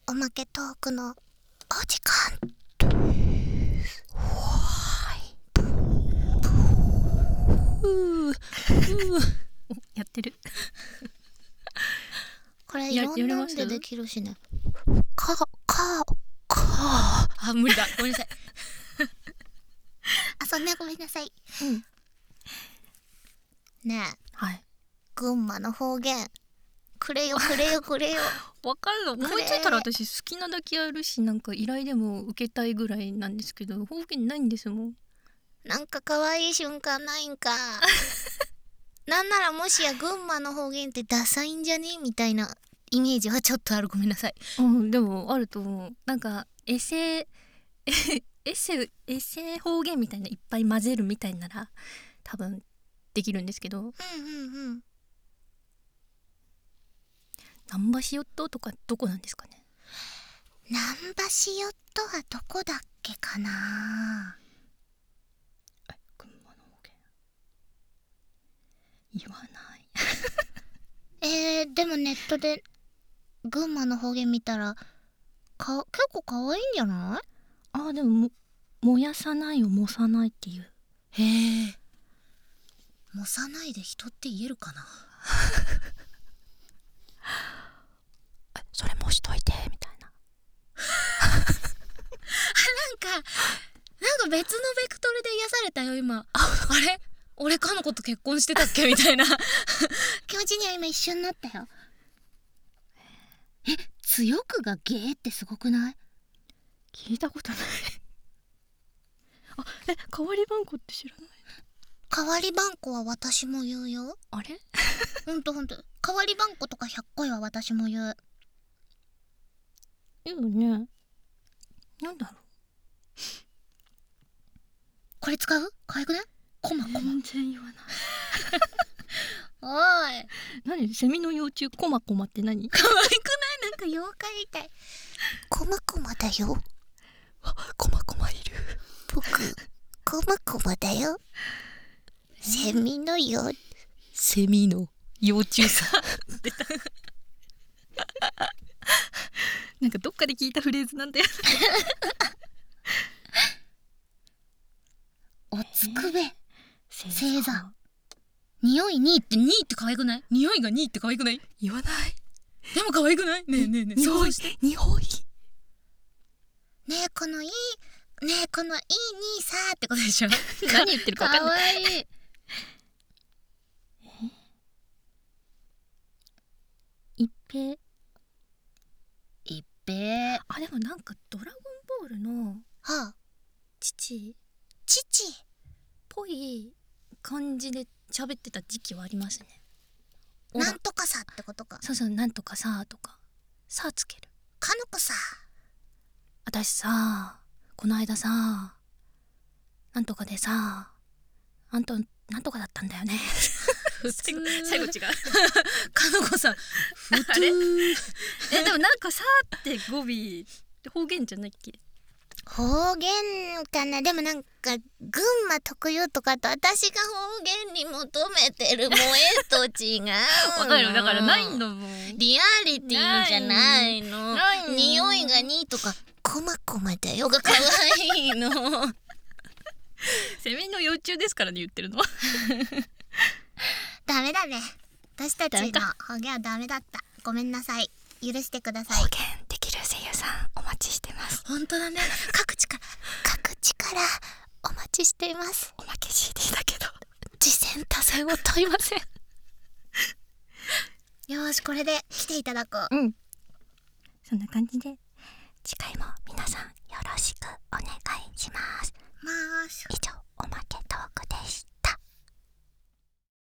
おまけトークのお時間です。 やってるこれいろんなんでできるしね。 あ、無理だ、ごめんなさいあ、そんなごめんなさい。ねえ、 はい、 群馬の方言くれよくれよくれよわかるの思いついたら私好きなだけやるし、なんか依頼でも受けたいぐらいなんですけど、方言ないんですもん。 なんか可愛い瞬間ないんかなんならもしや群馬の方言ってダサいんじゃねみたいなイメージはちょっとある。ごめんなさい。 でもあると思う。なんかエセ方言みたいないっぱい混ぜるみたいなら多分できるんですけど、難波しよっととかどこなんですかね。 難波しよっとはどこだっけかな。 群馬の方言言わないでもネットで群馬の方言見たら結構可愛いんじゃない？ でも燃やさないをもさないっていう。 へえ、もさないで人って言えるかなそれもしといてみたいななんか別のベクトルで癒されたよ今。あれ俺かの子と結婚してたっけみたいな気持ちには今一瞬なったよ。強くがゲーってすごくない？ 聞いたことない代わり番号って知らない？ 代わり番号は私も言うよ。 あれほんと代わり番号とか100回は私も言う。 いいよね。なんだろう、 これ使う？可愛くない？コマ全然言わないおい、 何？セミの幼虫コマコマって何？ 可愛くない？なんか妖怪みたい。コマコマだよ。 コマコマいる。 僕コマコマだよ。セミの幼虫さ出たなんかどっかで聞いたフレーズなんだよおつくべ星座匂い2って可愛くない？匂いが2って可愛くない？ 言わない。 でも可愛くない？ねえ匂いねえこのいい兄さーってことでしょ何言ってるか分かんない。 可愛い。 一平でもなんかドラゴンボールの父っぽい感じで喋ってた時期はありますね。 なんとかさってことか。 そうなんとかさとかさつける。 かのこさ、 私さこの間さなんとかでさなんとかだったんだよね最後違うかのこさん普通でもなんかさって語尾方言じゃないっけ？ 方言かな。でもなんか群馬特有とかと私が方言に求めてる萌えと違うわかる。だからないんだもん。 リアリティじゃないの。匂いが2とかコマコマだよが可愛いのセミの幼虫ですからね、言ってるのはダメだね、私たちの方言はダメだった。ごめんなさい、許してください。 方言できる声優さんお待ちしてます。 本当だね、各地からお待ちしています。 おまけ CD だけど次戦多戦を問いませんよし、これで来ていただこう。 そんな感じで次回